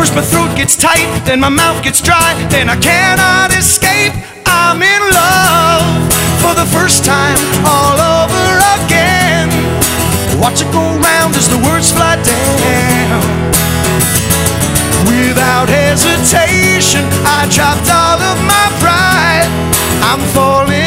First my throat gets tight, then my mouth gets dry, then I cannot escape. I'm in love for the first time all over again. Watch it go round as the words fly down. Without hesitation, I dropped all of my pride. I'm falling